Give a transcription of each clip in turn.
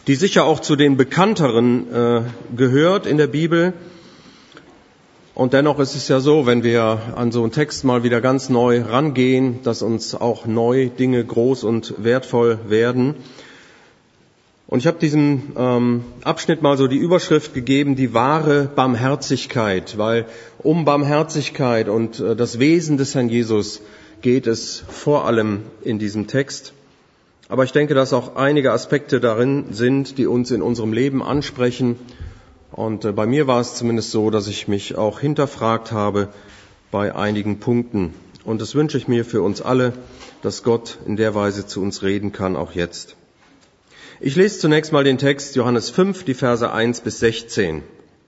die sicher auch zu den bekannteren gehört in der Bibel. Und dennoch ist es ja so, wenn wir an so einen Text mal wieder ganz neu rangehen, dass uns auch neu Dinge groß und wertvoll werden. Und ich habe diesem Abschnitt mal so die Überschrift gegeben, die wahre Barmherzigkeit, weil um Barmherzigkeit und das Wesen des Herrn Jesus geht es vor allem in diesem Text. Aber ich denke, dass auch einige Aspekte darin sind, die uns in unserem Leben ansprechen. Und bei mir war es zumindest so, dass ich mich auch hinterfragt habe bei einigen Punkten. Und das wünsche ich mir für uns alle, dass Gott in der Weise zu uns reden kann, auch jetzt. Ich lese zunächst mal den Text Johannes 5, die Verse 1 bis 16.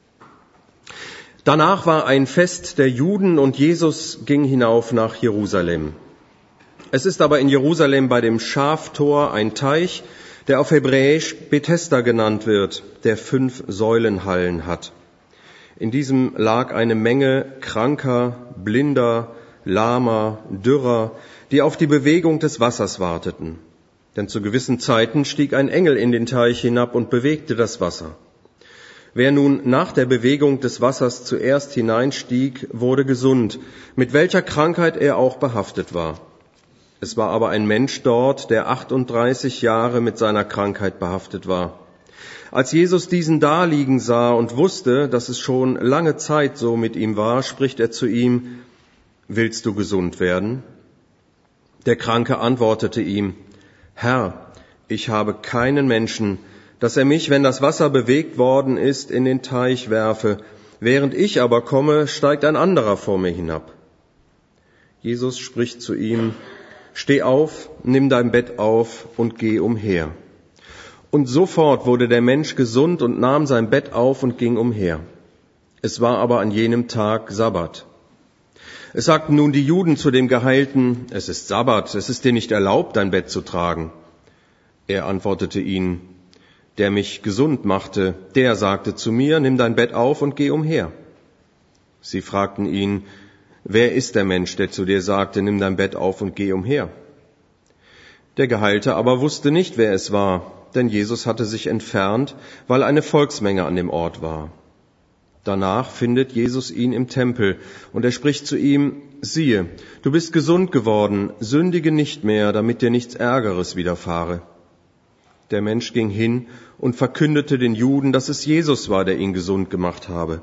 Danach war ein Fest der Juden und Jesus ging hinauf nach Jerusalem. Es ist aber in Jerusalem bei dem Schaftor ein Teich, der auf Hebräisch Bethesda genannt wird, der 5 Säulenhallen hat. In diesem lag eine Menge Kranker, Blinder, Lahmer, Dürrer, die auf die Bewegung des Wassers warteten. Denn zu gewissen Zeiten stieg ein Engel in den Teich hinab und bewegte das Wasser. Wer nun nach der Bewegung des Wassers zuerst hineinstieg, wurde gesund, mit welcher Krankheit er auch behaftet war. Es war aber ein Mensch dort, der 38 Jahre mit seiner Krankheit behaftet war. Als Jesus diesen daliegen sah und wusste, dass es schon lange Zeit so mit ihm war, spricht er zu ihm: Willst du gesund werden? Der Kranke antwortete ihm: Herr, ich habe keinen Menschen, dass er mich, wenn das Wasser bewegt worden ist, in den Teich werfe. Während ich aber komme, steigt ein anderer vor mir hinab. Jesus spricht zu ihm: Steh auf, nimm dein Bett auf und geh umher. Und sofort wurde der Mensch gesund und nahm sein Bett auf und ging umher. Es war aber an jenem Tag Sabbat. Es sagten nun die Juden zu dem Geheilten: Es ist Sabbat, es ist dir nicht erlaubt, dein Bett zu tragen. Er antwortete ihnen: Der mich gesund machte, der sagte zu mir: Nimm dein Bett auf und geh umher. Sie fragten ihn: Wer ist der Mensch, der zu dir sagte: Nimm dein Bett auf und geh umher? Der Geheilte aber wusste nicht, wer es war, denn Jesus hatte sich entfernt, weil eine Volksmenge an dem Ort war. Danach findet Jesus ihn im Tempel, und er spricht zu ihm: Siehe, du bist gesund geworden, sündige nicht mehr, damit dir nichts Ärgeres widerfahre. Der Mensch ging hin und verkündete den Juden, dass es Jesus war, der ihn gesund gemacht habe.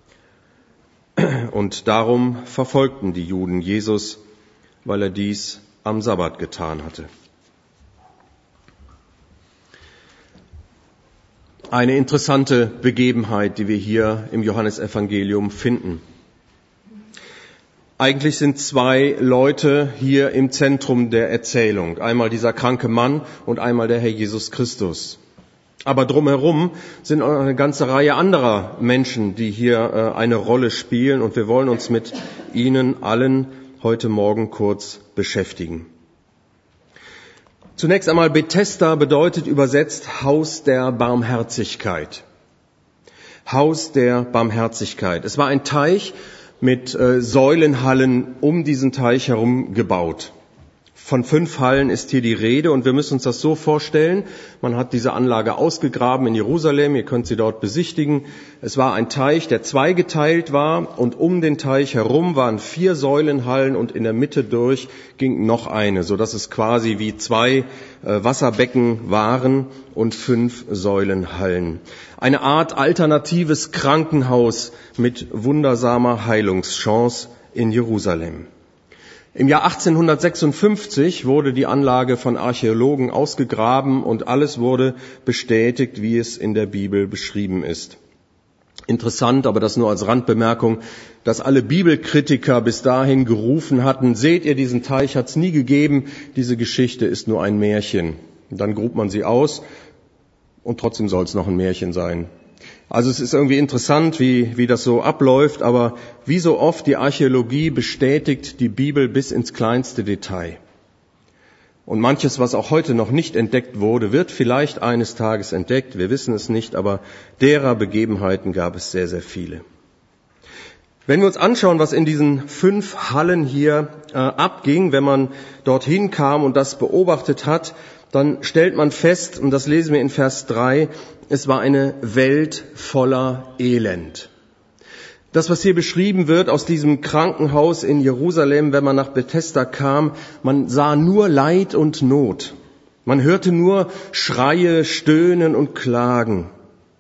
Und darum verfolgten die Juden Jesus, weil er dies am Sabbat getan hatte. Eine interessante Begebenheit, die wir hier im Johannesevangelium finden. Eigentlich sind 2 Leute hier im Zentrum der Erzählung. Einmal dieser kranke Mann und einmal der Herr Jesus Christus. Aber drumherum sind auch eine ganze Reihe anderer Menschen, die hier eine Rolle spielen, und wir wollen uns mit ihnen allen heute Morgen kurz beschäftigen. Zunächst einmal, Bethesda bedeutet übersetzt Haus der Barmherzigkeit. Haus der Barmherzigkeit. Es war ein Teich mit Säulenhallen um diesen Teich herum gebaut. Von 5 Hallen ist hier die Rede, und wir müssen uns das so vorstellen: Man hat diese Anlage ausgegraben in Jerusalem, ihr könnt sie dort besichtigen. Es war ein Teich, der zweigeteilt war, und um den Teich herum waren 4 Säulenhallen und in der Mitte durch ging noch eine, sodass es quasi wie 2 Wasserbecken waren und 5 Säulenhallen. Eine Art alternatives Krankenhaus mit wundersamer Heilungschance in Jerusalem. Im Jahr 1856 wurde die Anlage von Archäologen ausgegraben und alles wurde bestätigt, wie es in der Bibel beschrieben ist. Interessant, aber das nur als Randbemerkung, dass alle Bibelkritiker bis dahin gerufen hatten: Seht ihr, diesen Teich hat es nie gegeben, diese Geschichte ist nur ein Märchen. Und dann grub man sie aus und trotzdem soll es noch ein Märchen sein. Also es ist irgendwie interessant, wie das so abläuft, aber wie so oft, die Archäologie bestätigt die Bibel bis ins kleinste Detail. Und manches, was auch heute noch nicht entdeckt wurde, wird vielleicht eines Tages entdeckt, wir wissen es nicht, aber derer Begebenheiten gab es sehr, sehr viele. Wenn wir uns anschauen, was in diesen 5 Hallen hier abging, wenn man dorthin kam und das beobachtet hat, dann stellt man fest, und das lesen wir in Vers 3, es war eine Welt voller Elend. Das, was hier beschrieben wird aus diesem Krankenhaus in Jerusalem, wenn man nach Bethesda kam, man sah nur Leid und Not. Man hörte nur Schreie, Stöhnen und Klagen.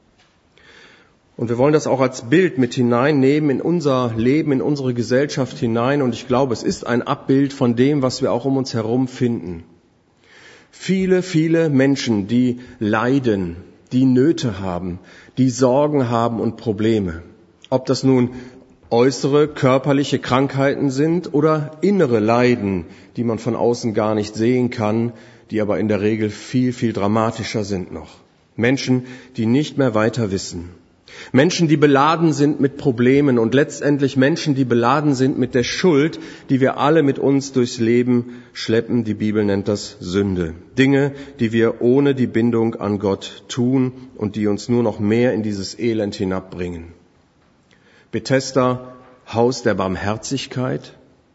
Und wir wollen das auch als Bild mit hineinnehmen in unser Leben, in unsere Gesellschaft hinein. Und ich glaube, es ist ein Abbild von dem, was wir auch um uns herum finden. Viele, viele Menschen, die leiden, die Nöte haben, die Sorgen haben und Probleme. Ob das nun äußere körperliche Krankheiten sind oder innere Leiden, die man von außen gar nicht sehen kann, die aber in der Regel viel, viel dramatischer sind noch. Menschen, die nicht mehr weiter wissen. Menschen, die beladen sind mit Problemen und letztendlich Menschen, die beladen sind mit der Schuld, die wir alle mit uns durchs Leben schleppen. Die Bibel nennt das Sünde. Dinge, die wir ohne die Bindung an Gott tun und die uns nur noch mehr in dieses Elend hinabbringen. Bethesda, Haus der Barmherzigkeit,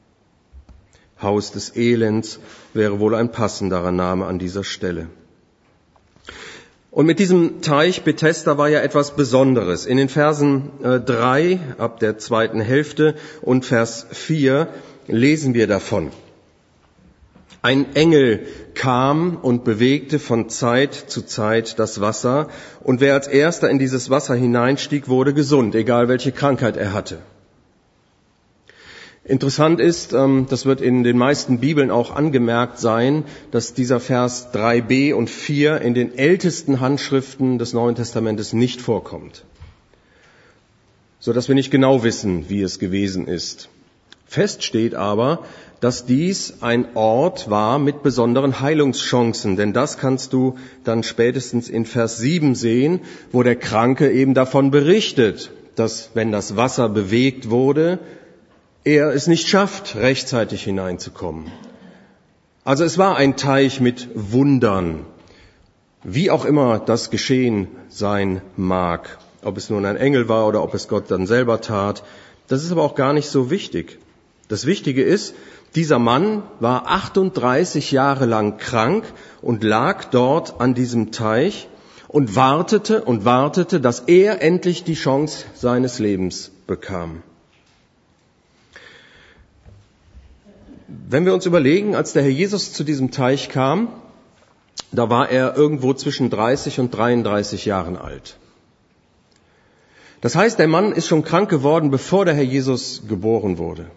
Haus des Elends wäre wohl ein passenderer Name an dieser Stelle. Und mit diesem Teich Bethesda war ja etwas Besonderes. In den Versen 3 ab der zweiten Hälfte und Vers 4 lesen wir davon. Ein Engel kam und bewegte von Zeit zu Zeit das Wasser, und wer als erster in dieses Wasser hineinstieg, wurde gesund, egal welche Krankheit er hatte. Interessant ist, das wird in den meisten Bibeln auch angemerkt sein, dass dieser Vers 3b und 4 in den ältesten Handschriften des Neuen Testamentes nicht vorkommt, so dass wir nicht genau wissen, wie es gewesen ist. Fest steht aber, dass dies ein Ort war mit besonderen Heilungschancen, denn das kannst du dann spätestens in Vers 7 sehen, wo der Kranke eben davon berichtet, dass wenn das Wasser bewegt wurde, er es nicht schafft, rechtzeitig hineinzukommen. Also es war ein Teich mit Wundern, wie auch immer das geschehen sein mag, ob es nun ein Engel war oder ob es Gott dann selber tat. Das ist aber auch gar nicht so wichtig. Das Wichtige ist, dieser Mann war 38 Jahre lang krank und lag dort an diesem Teich und wartete, dass er endlich die Chance seines Lebens bekam. Wenn wir uns überlegen, als der Herr Jesus zu diesem Teich kam, da war er irgendwo zwischen 30 und 33 Jahren alt. Das heißt, der Mann ist schon krank geworden, bevor der Herr Jesus geboren wurde.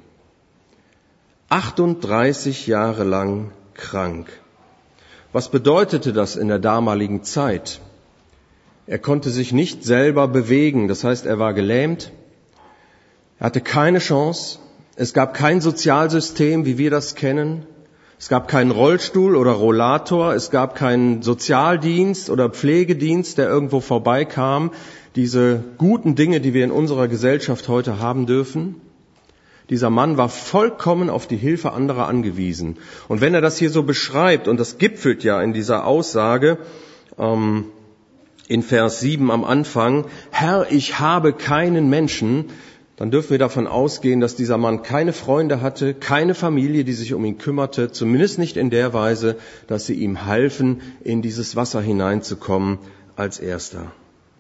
38 Jahre lang krank. Was bedeutete das in der damaligen Zeit? Er konnte sich nicht selber bewegen, das heißt, er war gelähmt, er hatte keine Chance, es gab kein Sozialsystem, wie wir das kennen, es gab keinen Rollstuhl oder Rollator, es gab keinen Sozialdienst oder Pflegedienst, der irgendwo vorbeikam, diese guten Dinge, die wir in unserer Gesellschaft heute haben dürfen. Dieser Mann war vollkommen auf die Hilfe anderer angewiesen. Und wenn er das hier so beschreibt, und das gipfelt ja in dieser Aussage in Vers 7 am Anfang, Herr, ich habe keinen Menschen, dann dürfen wir davon ausgehen, dass dieser Mann keine Freunde hatte, keine Familie, die sich um ihn kümmerte, zumindest nicht in der Weise, dass sie ihm halfen, in dieses Wasser hineinzukommen als Erster.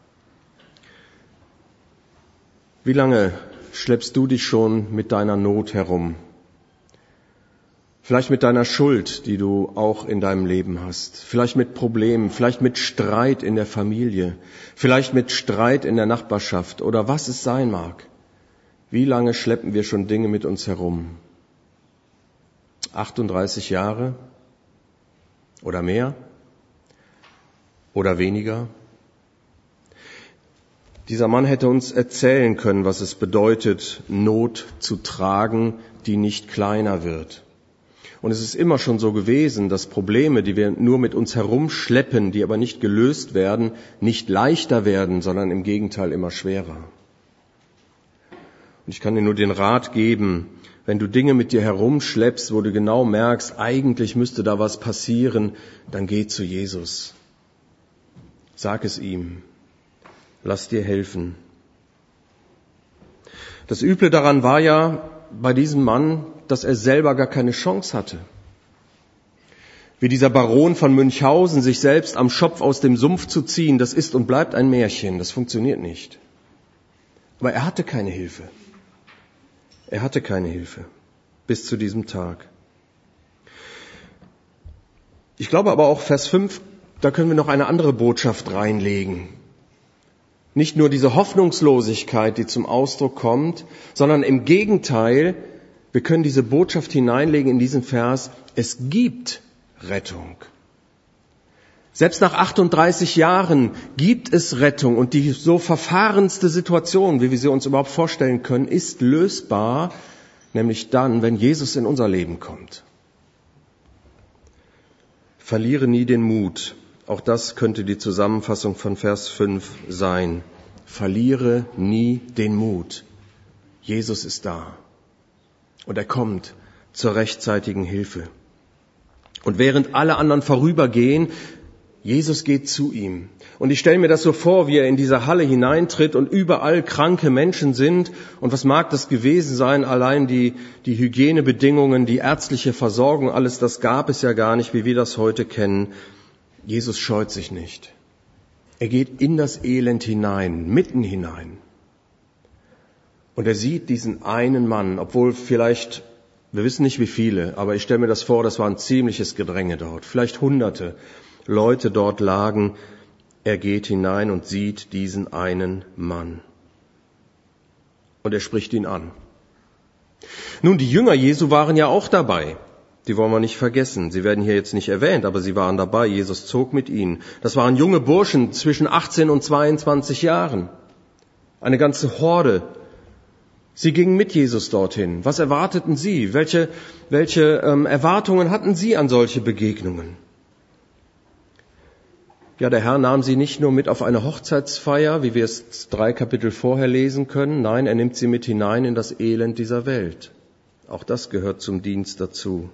Wie lange schleppst du dich schon mit deiner Not herum? Vielleicht mit deiner Schuld, die du auch in deinem Leben hast. Vielleicht mit Problemen, vielleicht mit Streit in der Familie, vielleicht mit Streit in der Nachbarschaft oder was es sein mag. Wie lange schleppen wir schon Dinge mit uns herum? 38 Jahre? Oder mehr? Oder weniger? Dieser Mann hätte uns erzählen können, was es bedeutet, Not zu tragen, die nicht kleiner wird. Und es ist immer schon so gewesen, dass Probleme, die wir nur mit uns herumschleppen, die aber nicht gelöst werden, nicht leichter werden, sondern im Gegenteil immer schwerer. Und ich kann dir nur den Rat geben, wenn du Dinge mit dir herumschleppst, wo du genau merkst, eigentlich müsste da was passieren, dann geh zu Jesus. Sag es ihm. Lass dir helfen. Das Üble daran war ja bei diesem Mann, dass er selber gar keine Chance hatte. Wie dieser Baron von Münchhausen, sich selbst am Schopf aus dem Sumpf zu ziehen, das ist und bleibt ein Märchen, das funktioniert nicht. Aber er hatte keine Hilfe. Er hatte keine Hilfe bis zu diesem Tag. Ich glaube aber auch Vers 5, da können wir noch eine andere Botschaft reinlegen. Nicht nur diese Hoffnungslosigkeit, die zum Ausdruck kommt, sondern im Gegenteil, wir können diese Botschaft hineinlegen in diesen Vers, es gibt Rettung. Selbst nach 38 Jahren gibt es Rettung und die so verfahrenste Situation, wie wir sie uns überhaupt vorstellen können, ist lösbar, nämlich dann, wenn Jesus in unser Leben kommt. Verliere nie den Mut. Auch das könnte die Zusammenfassung von Vers 5 sein. Verliere nie den Mut. Jesus ist da und er kommt zur rechtzeitigen Hilfe. Und während alle anderen vorübergehen, Jesus geht zu ihm. Und ich stelle mir das so vor, wie er in diese Halle hineintritt und überall kranke Menschen sind. Und was mag das gewesen sein? Allein die Hygienebedingungen, die ärztliche Versorgung, alles das gab es ja gar nicht, wie wir das heute kennen. Jesus scheut sich nicht. Er geht in das Elend hinein, mitten hinein. Und er sieht diesen einen Mann, obwohl vielleicht, wir wissen nicht wie viele, aber ich stelle mir das vor, das war ein ziemliches Gedränge dort. Vielleicht Hunderte Leute dort lagen. Er geht hinein und sieht diesen einen Mann. Und er spricht ihn an. Nun, die Jünger Jesu waren ja auch dabei. Die wollen wir nicht vergessen. Sie werden hier jetzt nicht erwähnt, aber sie waren dabei. Jesus zog mit ihnen. Das waren junge Burschen zwischen 18 und 22 Jahren. Eine ganze Horde. Sie gingen mit Jesus dorthin. Was erwarteten sie? Welche Erwartungen hatten sie an solche Begegnungen? Ja, der Herr nahm sie nicht nur mit auf eine Hochzeitsfeier, wie wir es 3 Kapitel vorher lesen können. Nein, er nimmt sie mit hinein in das Elend dieser Welt. Auch das gehört zum Dienst dazu.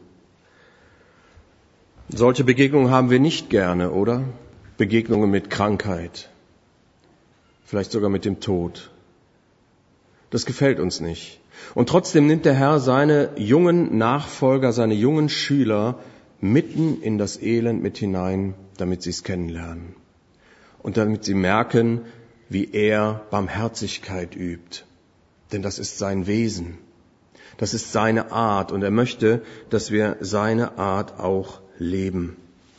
Solche Begegnungen haben wir nicht gerne, oder? Begegnungen mit Krankheit. Vielleicht sogar mit dem Tod. Das gefällt uns nicht. Und trotzdem nimmt der Herr seine jungen Nachfolger, seine jungen Schüler mitten in das Elend mit hinein, damit sie es kennenlernen. Und damit sie merken, wie er Barmherzigkeit übt. Denn das ist sein Wesen. Das ist seine Art. Und er möchte, dass wir seine Art auch leben.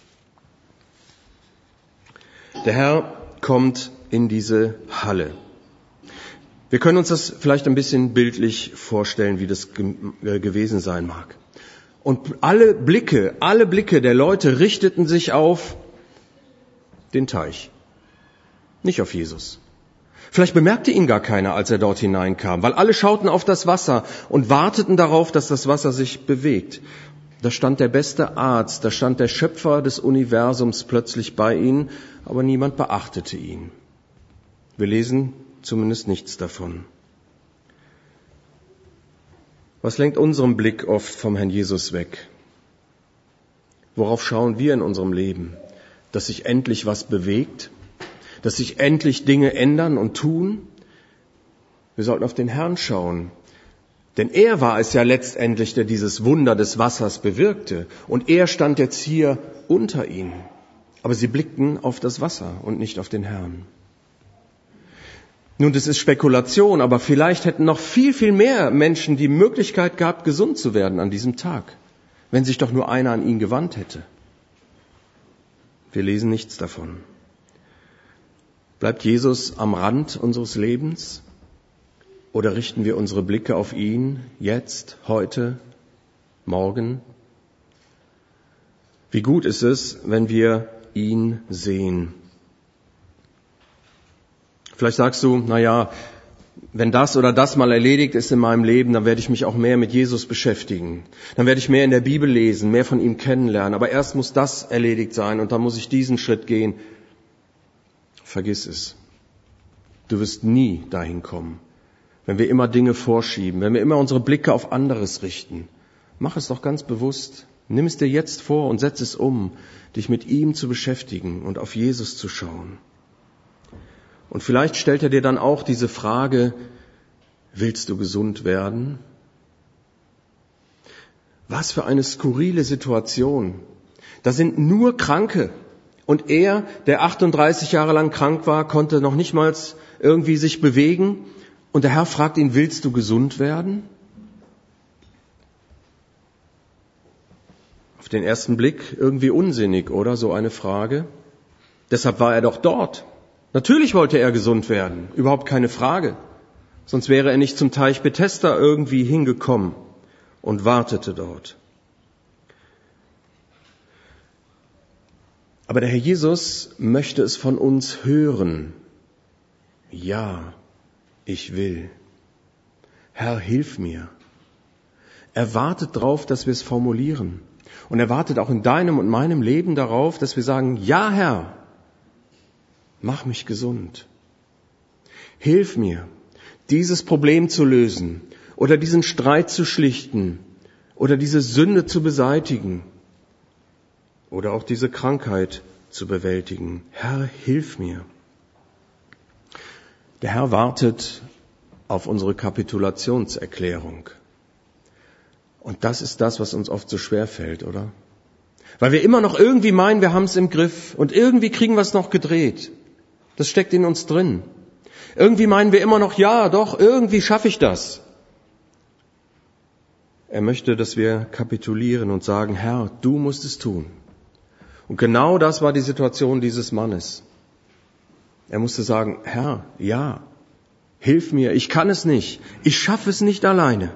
Der Herr kommt in diese Halle. Wir können uns das vielleicht ein bisschen bildlich vorstellen, wie das gewesen sein mag. Und alle Blicke der Leute richteten sich auf den Teich, nicht auf Jesus. Vielleicht bemerkte ihn gar keiner, als er dort hineinkam, weil alle schauten auf das Wasser und warteten darauf, dass das Wasser sich bewegt. Da stand der beste Arzt, da stand der Schöpfer des Universums plötzlich bei ihnen, aber niemand beachtete ihn. Wir lesen zumindest nichts davon. Was lenkt unseren Blick oft vom Herrn Jesus weg? Worauf schauen wir in unserem Leben? Dass sich endlich was bewegt? Dass sich endlich Dinge ändern und tun? Wir sollten auf den Herrn schauen. Denn er war es ja letztendlich, der dieses Wunder des Wassers bewirkte. Und er stand jetzt hier unter ihnen. Aber sie blickten auf das Wasser und nicht auf den Herrn. Nun, das ist Spekulation, aber vielleicht hätten noch viel, viel mehr Menschen die Möglichkeit gehabt, gesund zu werden an diesem Tag, wenn sich doch nur einer an ihn gewandt hätte. Wir lesen nichts davon. Bleibt Jesus am Rand unseres Lebens? Oder richten wir unsere Blicke auf ihn jetzt, heute, morgen? Wie gut ist es, wenn wir ihn sehen? Vielleicht sagst du, wenn das oder das mal erledigt ist in meinem Leben, dann werde ich mich auch mehr mit Jesus beschäftigen. Dann werde ich mehr in der Bibel lesen, mehr von ihm kennenlernen. Aber erst muss das erledigt sein und dann muss ich diesen Schritt gehen. Vergiss es. Du wirst nie dahin kommen, wenn wir immer Dinge vorschieben, wenn wir immer unsere Blicke auf anderes richten. Mach es doch ganz bewusst. Nimm es dir jetzt vor und setz es um, dich mit ihm zu beschäftigen und auf Jesus zu schauen. Und vielleicht stellt er dir dann auch diese Frage, willst du gesund werden? Was für eine skurrile Situation. Da sind nur Kranke. Und er, der 38 Jahre lang krank war, konnte noch nicht mal irgendwie sich bewegen. Und der Herr fragt ihn, willst du gesund werden? Auf den ersten Blick irgendwie unsinnig, oder? So eine Frage. Deshalb war er doch dort. Natürlich wollte er gesund werden, überhaupt keine Frage. Sonst wäre er nicht zum Teich Bethesda irgendwie hingekommen und wartete dort. Aber der Herr Jesus möchte es von uns hören. Ja, ich will. Herr, hilf mir. Er wartet darauf, dass wir es formulieren. Und er wartet auch in deinem und meinem Leben darauf, dass wir sagen, ja Herr, mach mich gesund. Hilf mir, dieses Problem zu lösen oder diesen Streit zu schlichten oder diese Sünde zu beseitigen oder auch diese Krankheit zu bewältigen. Herr, hilf mir. Der Herr wartet auf unsere Kapitulationserklärung. Und das ist das, was uns oft so schwer fällt, oder? Weil wir immer noch irgendwie meinen, wir haben es im Griff und irgendwie kriegen wir es noch gedreht. Das steckt in uns drin. Irgendwie meinen wir immer noch, ja, doch, irgendwie schaffe ich das. Er möchte, dass wir kapitulieren und sagen, Herr, du musst es tun. Und genau das war die Situation dieses Mannes. Er musste sagen, Herr, ja, hilf mir, ich kann es nicht, ich schaffe es nicht alleine.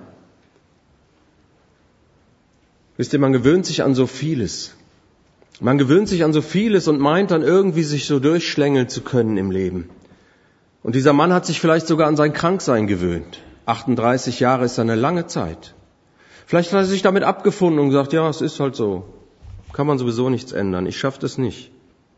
Wisst ihr, man gewöhnt sich an so vieles. Man gewöhnt sich an so vieles und meint dann irgendwie sich so durchschlängeln zu können im Leben. Und dieser Mann hat sich vielleicht sogar an sein Kranksein gewöhnt. 38 Jahre ist eine lange Zeit. Vielleicht hat er sich damit abgefunden und gesagt, ja, es ist halt so. Kann man sowieso nichts ändern. Ich schaffe das nicht.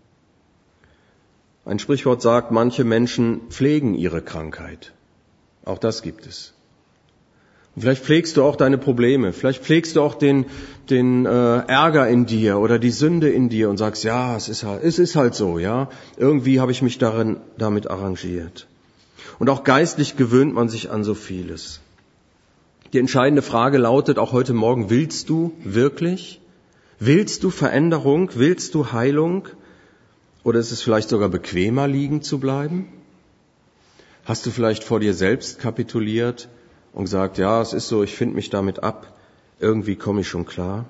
Ein Sprichwort sagt, manche Menschen pflegen ihre Krankheit. Auch das gibt es. Und vielleicht pflegst du auch deine Probleme. Vielleicht pflegst du auch den Ärger in dir oder die Sünde in dir und sagst, ja, es ist halt so, ja. Irgendwie habe ich mich damit arrangiert. Und auch geistlich gewöhnt man sich an so vieles. Die entscheidende Frage lautet auch heute Morgen, willst du wirklich? Willst du Veränderung? Willst du Heilung? Oder ist es vielleicht sogar bequemer, liegen zu bleiben? Hast du vielleicht vor dir selbst kapituliert und gesagt, ja, es ist so, ich finde mich damit ab, irgendwie komme ich schon klar?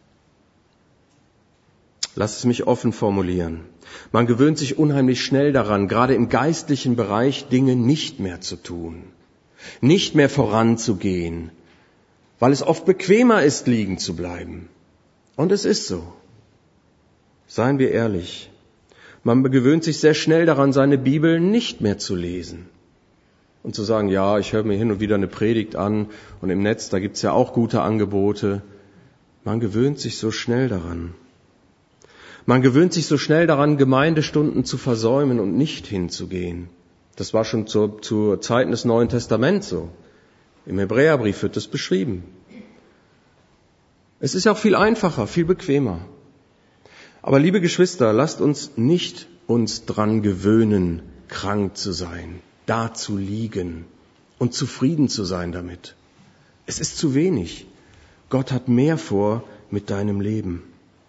Lass es mich offen formulieren. Man gewöhnt sich unheimlich schnell daran, gerade im geistlichen Bereich Dinge nicht mehr zu tun, nicht mehr voranzugehen, weil es oft bequemer ist, liegen zu bleiben. Und es ist so. Seien wir ehrlich. Man gewöhnt sich sehr schnell daran, seine Bibel nicht mehr zu lesen. Und zu sagen, ja, ich höre mir hin und wieder eine Predigt an und im Netz, da gibt's ja auch gute Angebote. Man gewöhnt sich so schnell daran. Man gewöhnt sich so schnell daran, Gemeindestunden zu versäumen und nicht hinzugehen. Das war schon zu Zeiten des Neuen Testaments so. Im Hebräerbrief wird das beschrieben. Es ist ja auch viel einfacher, viel bequemer. Aber liebe Geschwister, lasst uns nicht dran gewöhnen, krank zu sein, da zu liegen und zufrieden zu sein damit. Es ist zu wenig. Gott hat mehr vor mit deinem Leben.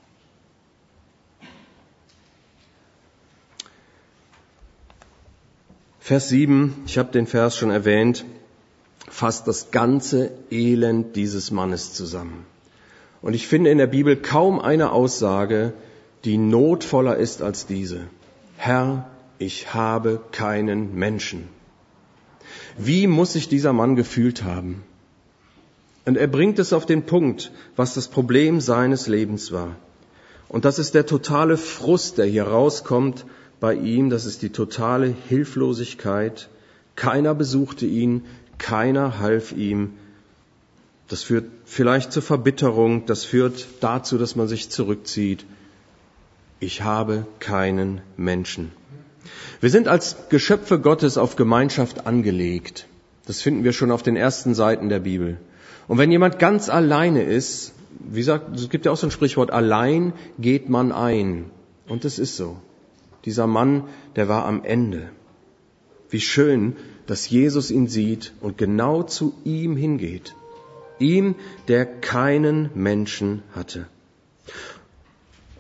Vers 7, ich habe den Vers schon erwähnt, fasst das ganze Elend dieses Mannes zusammen. Und ich finde in der Bibel kaum eine Aussage, die notvoller ist als diese. Herr, ich habe keinen Menschen. Wie muss sich dieser Mann gefühlt haben? Und er bringt es auf den Punkt, was das Problem seines Lebens war. Und das ist der totale Frust, der hier rauskommt bei ihm. Das ist die totale Hilflosigkeit. Keiner besuchte ihn, keiner half ihm. Das führt vielleicht zur Verbitterung, das führt dazu, dass man sich zurückzieht. Ich habe keinen Menschen. Wir sind als Geschöpfe Gottes auf Gemeinschaft angelegt. Das finden wir schon auf den ersten Seiten der Bibel. Und wenn jemand ganz alleine ist, wie gesagt, es gibt ja auch so ein Sprichwort, allein geht man ein. Und das ist so. Dieser Mann, der war am Ende. Wie schön, dass Jesus ihn sieht und genau zu ihm hingeht. Ihm, der keinen Menschen hatte.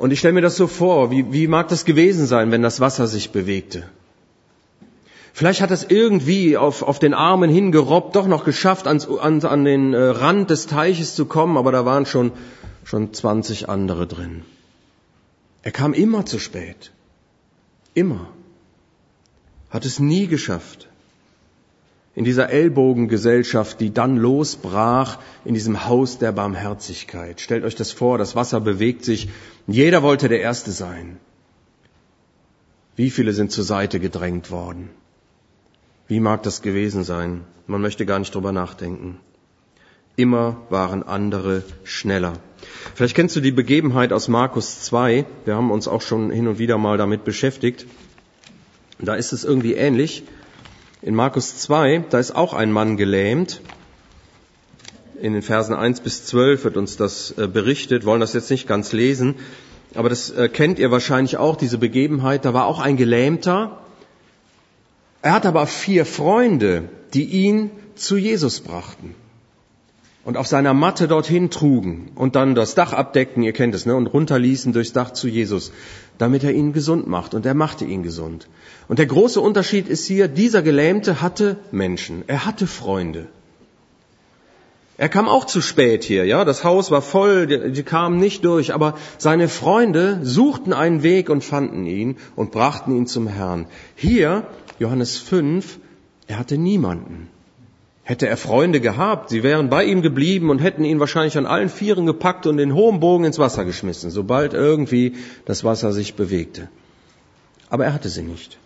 Und ich stelle mir das so vor, wie mag das gewesen sein, wenn das Wasser sich bewegte? Vielleicht hat es irgendwie auf den Armen hingerobbt, doch noch geschafft, an den Rand des Teiches zu kommen, aber da waren schon 20 andere drin. Er kam immer zu spät. Immer. Hat es nie geschafft. In dieser Ellbogengesellschaft, die dann losbrach in diesem Haus der Barmherzigkeit. Stellt euch das vor, das Wasser bewegt sich. Jeder wollte der Erste sein. Wie viele sind zur Seite gedrängt worden? Wie mag das gewesen sein? Man möchte gar nicht drüber nachdenken. Immer waren andere schneller. Vielleicht kennst du die Begebenheit aus Markus 2. Wir haben uns auch schon hin und wieder mal damit beschäftigt. Da ist es irgendwie ähnlich. In Markus 2, da ist auch ein Mann gelähmt. In den Versen 1 bis 12 wird uns das berichtet. Wollen das jetzt nicht ganz lesen. Aber das kennt ihr wahrscheinlich auch, diese Begebenheit. Da war auch ein Gelähmter. Er hat aber 4 Freunde, die ihn zu Jesus brachten und auf seiner Matte dorthin trugen und dann das Dach abdeckten, ihr kennt es, ne, und runterließen durchs Dach zu Jesus, damit er ihn gesund macht. Und er machte ihn gesund. Und der große Unterschied ist hier, dieser Gelähmte hatte Menschen, er hatte Freunde. Er kam auch zu spät hier, ja, das Haus war voll, die kamen nicht durch, aber seine Freunde suchten einen Weg und fanden ihn und brachten ihn zum Herrn. Hier, Johannes 5, er hatte niemanden. Hätte er Freunde gehabt, sie wären bei ihm geblieben und hätten ihn wahrscheinlich an allen Vieren gepackt und den hohen Bogen ins Wasser geschmissen, sobald irgendwie das Wasser sich bewegte. Aber er hatte sie nicht.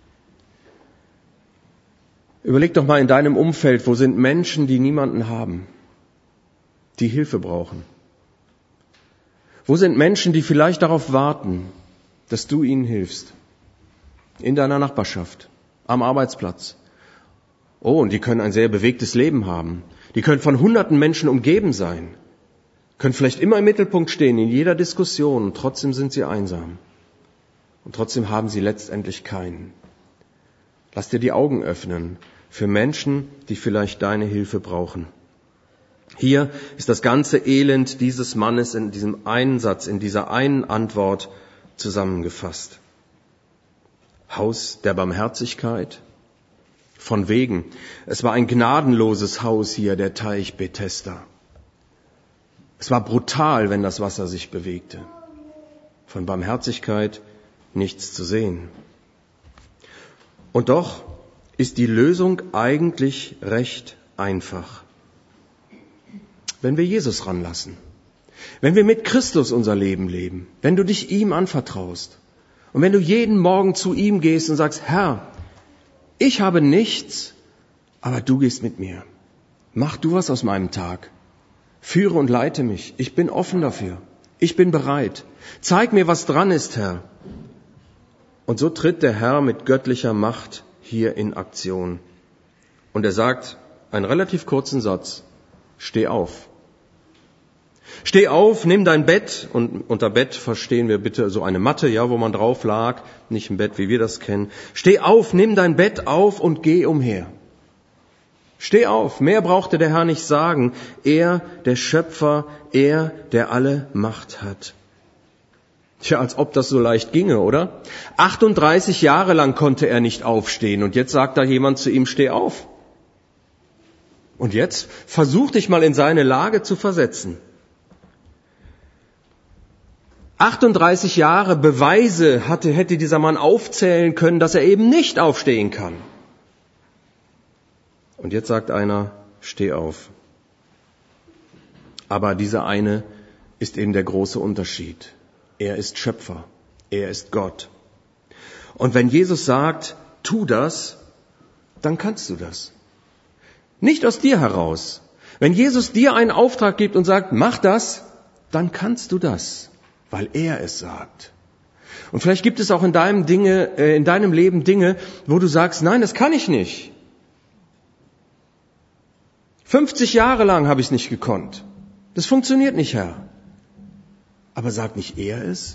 Überleg doch mal in deinem Umfeld, wo sind Menschen, die niemanden haben, die Hilfe brauchen? Wo sind Menschen, die vielleicht darauf warten, dass du ihnen hilfst? In deiner Nachbarschaft, am Arbeitsplatz. Oh, und die können ein sehr bewegtes Leben haben. Die können von hunderten Menschen umgeben sein. Können vielleicht immer im Mittelpunkt stehen, in jeder Diskussion. Und trotzdem sind sie einsam. Und trotzdem haben sie letztendlich keinen. Lass dir die Augen öffnen für Menschen, die vielleicht deine Hilfe brauchen. Hier ist das ganze Elend dieses Mannes in diesem einen Satz, in dieser einen Antwort zusammengefasst. Haus der Barmherzigkeit. Von wegen. Es war ein gnadenloses Haus hier, der Teich Bethesda. Es war brutal, wenn das Wasser sich bewegte. Von Barmherzigkeit nichts zu sehen. Und doch ist die Lösung eigentlich recht einfach. Wenn wir Jesus ranlassen, wenn wir mit Christus unser Leben leben, wenn du dich ihm anvertraust und wenn du jeden Morgen zu ihm gehst und sagst, Herr, ich habe nichts, aber du gehst mit mir. Mach du was aus meinem Tag. Führe und leite mich. Ich bin offen dafür. Ich bin bereit. Zeig mir, was dran ist, Herr. Und so tritt der Herr mit göttlicher Macht hier in Aktion. Und er sagt einen relativ kurzen Satz. Steh auf. Steh auf, nimm dein Bett, und unter Bett verstehen wir bitte so eine Matte, ja, wo man drauf lag, nicht ein Bett, wie wir das kennen. Steh auf, nimm dein Bett auf und geh umher. Steh auf, mehr brauchte der Herr nicht sagen. Er, der Schöpfer, er, der alle Macht hat. Tja, als ob das so leicht ginge, oder? 38 Jahre lang konnte er nicht aufstehen und jetzt sagt da jemand zu ihm, steh auf. Und jetzt versuch dich mal in seine Lage zu versetzen. 38 Jahre Beweise hätte dieser Mann aufzählen können, dass er eben nicht aufstehen kann. Und jetzt sagt einer, steh auf. Aber dieser eine ist eben der große Unterschied. Er ist Schöpfer. Er ist Gott. Und wenn Jesus sagt, tu das, dann kannst du das. Nicht aus dir heraus. Wenn Jesus dir einen Auftrag gibt und sagt, mach das, dann kannst du das, weil er es sagt. Und vielleicht gibt es auch in deinem Leben Dinge, wo du sagst, nein, das kann ich nicht. 50 Jahre lang habe ich es nicht gekonnt. Das funktioniert nicht, Herr. Aber sagt nicht er es?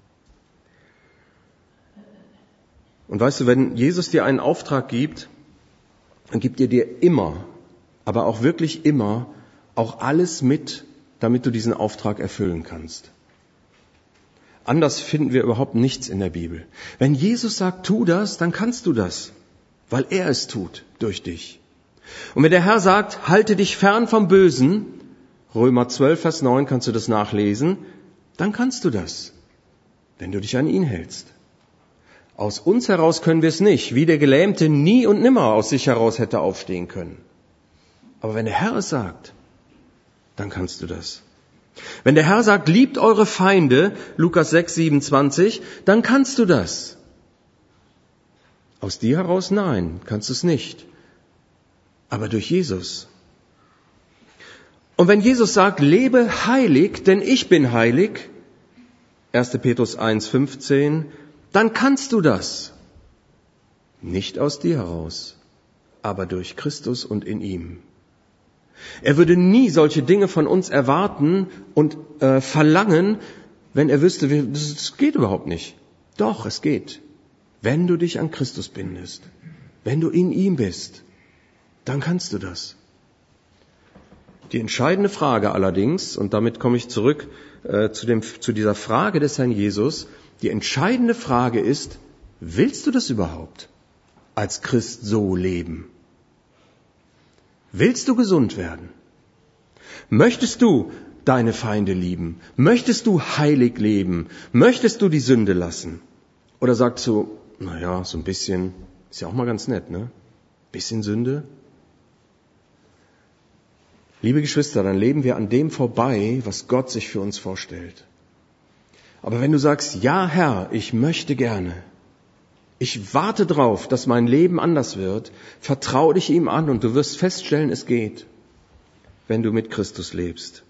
Und weißt du, wenn Jesus dir einen Auftrag gibt, dann gibt er dir immer, aber auch wirklich immer, auch alles mit, damit du diesen Auftrag erfüllen kannst. Anders finden wir überhaupt nichts in der Bibel. Wenn Jesus sagt, tu das, dann kannst du das, weil er es tut durch dich. Und wenn der Herr sagt, halte dich fern vom Bösen, Römer 12, Vers 9, kannst du das nachlesen, dann kannst du das, wenn du dich an ihn hältst. Aus uns heraus können wir es nicht, wie der Gelähmte nie und nimmer aus sich heraus hätte aufstehen können. Aber wenn der Herr es sagt, dann kannst du das. Wenn der Herr sagt, liebt eure Feinde, Lukas 6, 27, dann kannst du das. Aus dir heraus, nein, kannst du es nicht. Aber durch Jesus. Und wenn Jesus sagt, lebe heilig, denn ich bin heilig, 1. Petrus 1, 15, dann kannst du das. Nicht aus dir heraus, aber durch Christus und in ihm. Er würde nie solche Dinge von uns erwarten und verlangen, wenn er wüsste, das geht überhaupt nicht. Doch, es geht. Wenn du dich an Christus bindest, wenn du in ihm bist, dann kannst du das. Die entscheidende Frage allerdings, und damit komme ich zurück zu dieser Frage des Herrn Jesus, die entscheidende Frage ist, willst du das überhaupt als Christ so leben? Willst du gesund werden? Möchtest du deine Feinde lieben? Möchtest du heilig leben? Möchtest du die Sünde lassen? Oder sagst du, naja, so ein bisschen, ist ja auch mal ganz nett, ne? Bisschen Sünde? Liebe Geschwister, dann leben wir an dem vorbei, was Gott sich für uns vorstellt. Aber wenn du sagst, ja Herr, ich möchte gerne, ich warte drauf, dass mein Leben anders wird, vertrau dich ihm an und du wirst feststellen, es geht, wenn du mit Christus lebst.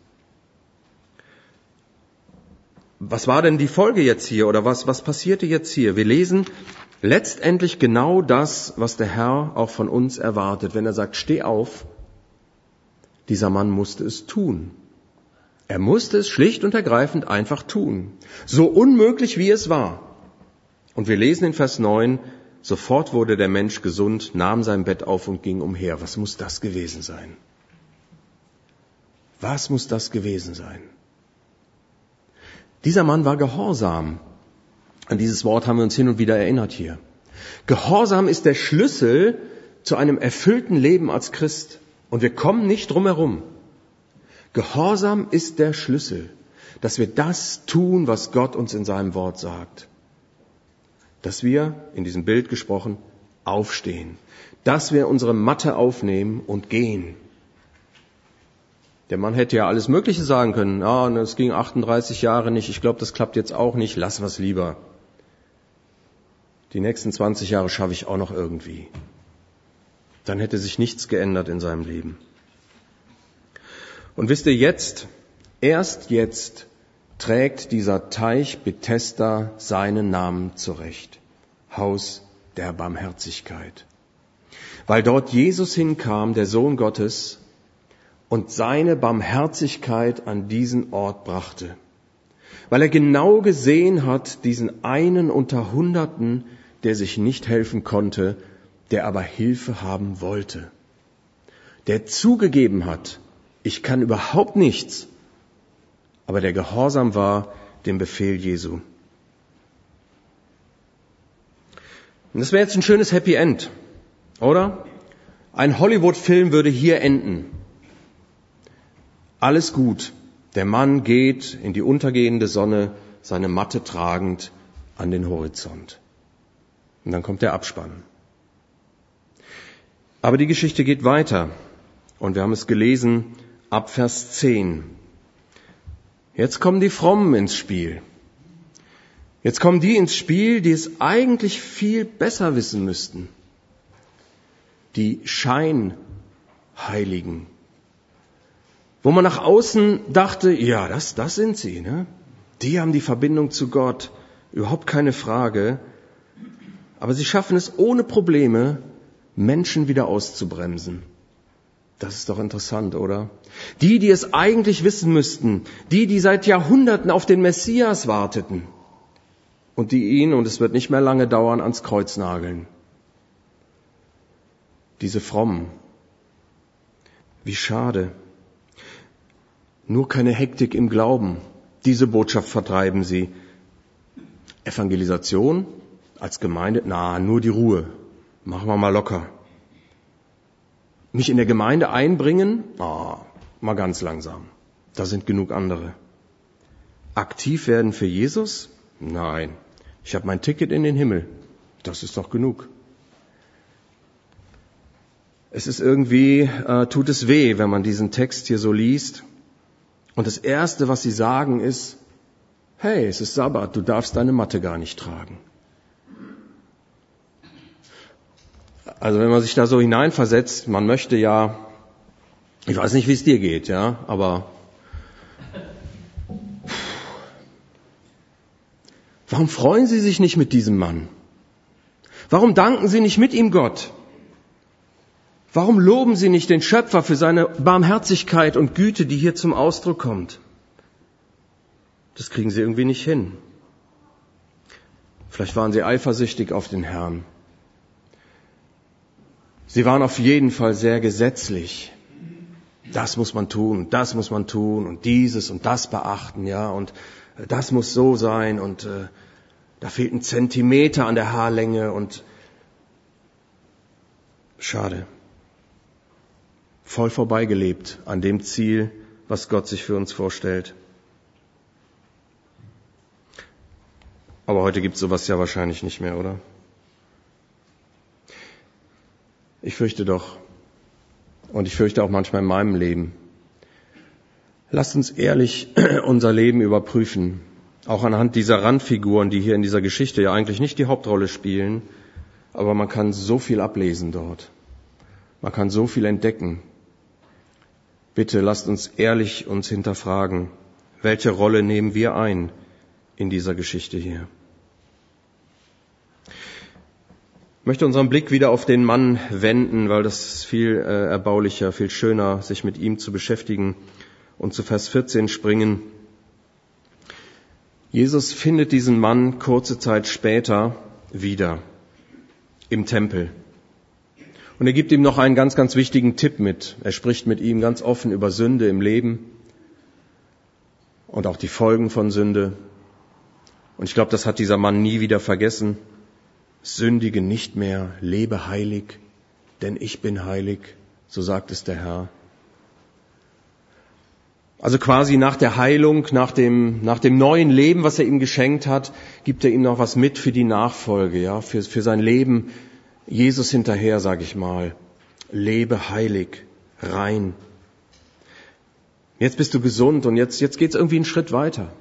Was war denn die Folge jetzt hier oder was passierte jetzt hier? Wir lesen letztendlich genau das, was der Herr auch von uns erwartet. Wenn er sagt, steh auf, dieser Mann musste es tun. Er musste es schlicht und ergreifend einfach tun. So unmöglich wie es war. Und wir lesen in Vers 9, sofort wurde der Mensch gesund, nahm sein Bett auf und ging umher. Was muss das gewesen sein? Was muss das gewesen sein? Dieser Mann war gehorsam. An dieses Wort haben wir uns hin und wieder erinnert hier. Gehorsam ist der Schlüssel zu einem erfüllten Leben als Christ. Und wir kommen nicht drum herum. Gehorsam ist der Schlüssel, dass wir das tun, was Gott uns in seinem Wort sagt. Dass wir, in diesem Bild gesprochen, aufstehen. Dass wir unsere Matte aufnehmen und gehen. Der Mann hätte ja alles Mögliche sagen können. Es ging 38 Jahre nicht, ich glaube, das klappt jetzt auch nicht, lassen wir es lieber. Die nächsten 20 Jahre schaffe ich auch noch irgendwie. Dann hätte sich nichts geändert in seinem Leben. Und wisst ihr, erst jetzt trägt dieser Teich Bethesda seinen Namen zurecht. Haus der Barmherzigkeit. Weil dort Jesus hinkam, der Sohn Gottes, und seine Barmherzigkeit an diesen Ort brachte. Weil er genau gesehen hat, diesen einen unter Hunderten, der sich nicht helfen konnte, der aber Hilfe haben wollte. Der zugegeben hat, ich kann überhaupt nichts, aber der gehorsam war dem Befehl Jesu. Und das wäre jetzt ein schönes Happy End, oder? Ein Hollywood-Film würde hier enden. Alles gut. Der Mann geht in die untergehende Sonne, seine Matte tragend an den Horizont. Und dann kommt der Abspann. Aber die Geschichte geht weiter. Und wir haben es gelesen ab Vers 10. Jetzt kommen die Frommen ins Spiel. Jetzt kommen die ins Spiel, die es eigentlich viel besser wissen müssten. Die Scheinheiligen. Wo man nach außen dachte, ja, das sind sie, ne? Die haben die Verbindung zu Gott, überhaupt keine Frage. Aber sie schaffen es ohne Probleme, Menschen wieder auszubremsen. Das ist doch interessant, oder? Die es eigentlich wissen müssten, die seit Jahrhunderten auf den Messias warteten und die ihn, und es wird nicht mehr lange dauern, ans Kreuz nageln. Diese Frommen. Wie schade. Nur keine Hektik im Glauben. Diese Botschaft vertreiben sie. Evangelisation als Gemeinde, nur die Ruhe. Machen wir mal locker. Mich in der Gemeinde einbringen, mal ganz langsam. Da sind genug andere. Aktiv werden für Jesus? Nein. Ich habe mein Ticket in den Himmel. Das ist doch genug. Es ist irgendwie, tut es weh, wenn man diesen Text hier so liest. Und das Erste, was sie sagen, ist, hey, es ist Sabbat, du darfst deine Matte gar nicht tragen. Also wenn man sich da so hineinversetzt, man möchte ja, ich weiß nicht, wie es dir geht, ja, aber warum freuen Sie sich nicht mit diesem Mann? Warum danken Sie nicht mit ihm Gott? Warum loben Sie nicht den Schöpfer für seine Barmherzigkeit und Güte, die hier zum Ausdruck kommt? Das kriegen Sie irgendwie nicht hin. Vielleicht waren Sie eifersüchtig auf den Herrn. Sie waren auf jeden Fall sehr gesetzlich. Das muss man tun und dieses und das beachten, ja, und das muss so sein und da fehlt ein Zentimeter an der Haarlänge und schade. Voll vorbeigelebt an dem Ziel, was Gott sich für uns vorstellt. Aber heute gibt's sowas ja wahrscheinlich nicht mehr, oder? Ich fürchte doch. Und ich fürchte auch manchmal in meinem Leben. Lasst uns ehrlich unser Leben überprüfen. Auch anhand dieser Randfiguren, die hier in dieser Geschichte ja eigentlich nicht die Hauptrolle spielen. Aber man kann so viel ablesen dort. Man kann so viel entdecken. Bitte lasst uns ehrlich uns hinterfragen, welche Rolle nehmen wir ein in dieser Geschichte hier. Ich möchte unseren Blick wieder auf den Mann wenden, weil das ist viel erbaulicher, viel schöner, sich mit ihm zu beschäftigen und zu Vers 14 springen. Jesus findet diesen Mann kurze Zeit später wieder im Tempel. Und er gibt ihm noch einen ganz, ganz wichtigen Tipp mit. Er spricht mit ihm ganz offen über Sünde im Leben und auch die Folgen von Sünde. Und ich glaube, das hat dieser Mann nie wieder vergessen. Sündige nicht mehr, lebe heilig, denn ich bin heilig, so sagt es der Herr. Also quasi nach der Heilung, nach dem neuen Leben, was er ihm geschenkt hat, gibt er ihm noch was mit für die Nachfolge, ja, für sein Leben. Jesus hinterher, sage ich mal. Lebe heilig, rein. Jetzt bist du gesund und jetzt geht's irgendwie einen Schritt weiter.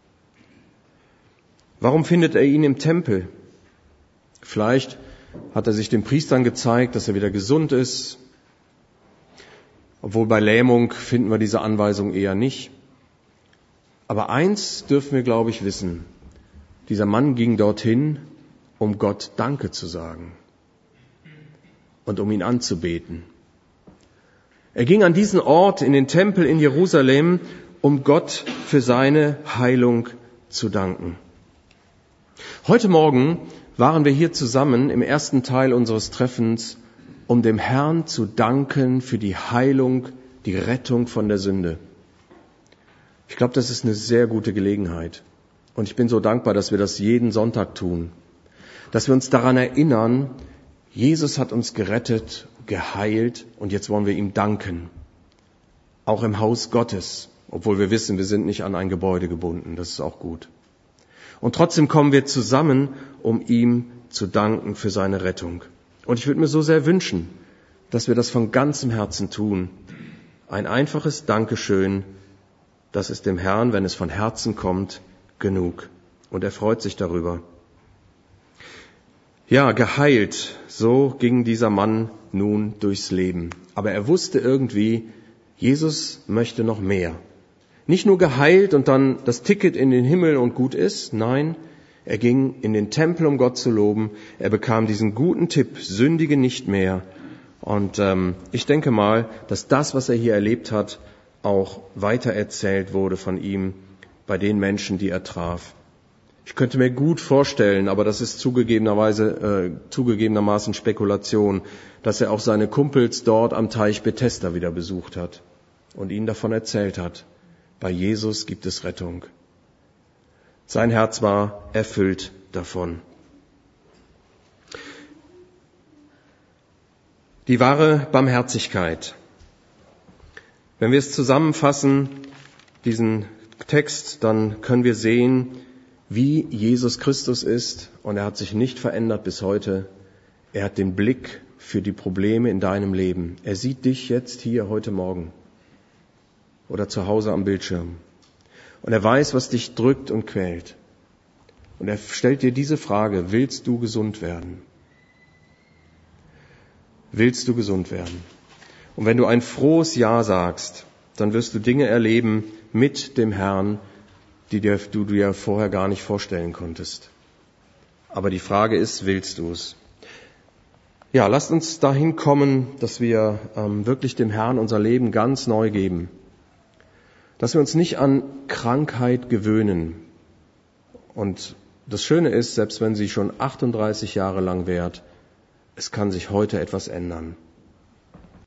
Warum findet er ihn im Tempel? Vielleicht hat er sich den Priestern gezeigt, dass er wieder gesund ist. Obwohl bei Lähmung finden wir diese Anweisung eher nicht. Aber eins dürfen wir, glaube ich, wissen. Dieser Mann ging dorthin, um Gott Danke zu sagen und um ihn anzubeten. Er ging an diesen Ort, in den Tempel in Jerusalem, um Gott für seine Heilung zu danken. Heute Morgen waren wir hier zusammen im ersten Teil unseres Treffens, um dem Herrn zu danken für die Heilung, die Rettung von der Sünde. Ich glaube, das ist eine sehr gute Gelegenheit. Und ich bin so dankbar, dass wir das jeden Sonntag tun. Dass wir uns daran erinnern, Jesus hat uns gerettet, geheilt und jetzt wollen wir ihm danken. Auch im Haus Gottes, obwohl wir wissen, wir sind nicht an ein Gebäude gebunden. Das ist auch gut. Und trotzdem kommen wir zusammen, um ihm zu danken für seine Rettung. Und ich würde mir so sehr wünschen, dass wir das von ganzem Herzen tun. Ein einfaches Dankeschön, das ist dem Herrn, wenn es von Herzen kommt, genug. Und er freut sich darüber. Ja, geheilt, so ging dieser Mann nun durchs Leben. Aber er wusste irgendwie, Jesus möchte noch mehr. Nicht nur geheilt und dann das Ticket in den Himmel und gut ist, nein, er ging in den Tempel, um Gott zu loben. Er bekam diesen guten Tipp, sündige nicht mehr. Und ich denke mal, dass das, was er hier erlebt hat, auch weitererzählt wurde von ihm bei den Menschen, die er traf. Ich könnte mir gut vorstellen, aber das ist zugegebenermaßen Spekulation, dass er auch seine Kumpels dort am Teich Bethesda wieder besucht hat und ihnen davon erzählt hat. Bei Jesus gibt es Rettung. Sein Herz war erfüllt davon. Die wahre Barmherzigkeit. Wenn wir es zusammenfassen, diesen Text, dann können wir sehen, wie Jesus Christus ist, und er hat sich nicht verändert bis heute. Er hat den Blick für die Probleme in deinem Leben. Er sieht dich jetzt hier heute Morgen oder zu Hause am Bildschirm. Und er weiß, was dich drückt und quält. Und er stellt dir diese Frage: Willst du gesund werden? Willst du gesund werden? Und wenn du ein frohes Ja sagst, dann wirst du Dinge erleben mit dem Herrn, die du dir vorher gar nicht vorstellen konntest. Aber die Frage ist, willst du es? Ja, lasst uns dahin kommen, dass wir wirklich dem Herrn unser Leben ganz neu geben. Dass wir uns nicht an Krankheit gewöhnen. Und das Schöne ist, selbst wenn sie schon 38 Jahre lang währt, es kann sich heute etwas ändern.